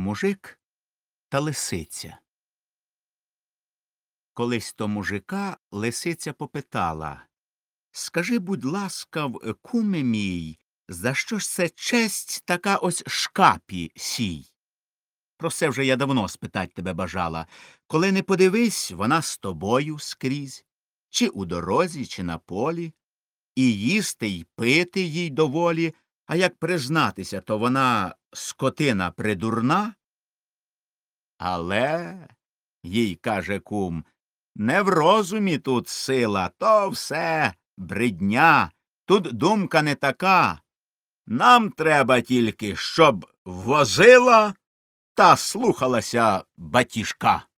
Мужик та лисиця. Колись то мужика лисиця попитала: «Скажи, будь ласкав, куме мій, за що ж це честь така ось шкапі сій? Про це вже я давно спитать тебе бажала. Коли не подивись, вона з тобою скрізь, чи у дорозі, чи на полі, і їсти, й пити їй доволі, а як признатися, то вона скотина придурна». Але, їй каже кум, не в розумі тут сила, то все бридня, тут думка не така. Нам треба тільки, щоб возила та слухалася батіжка.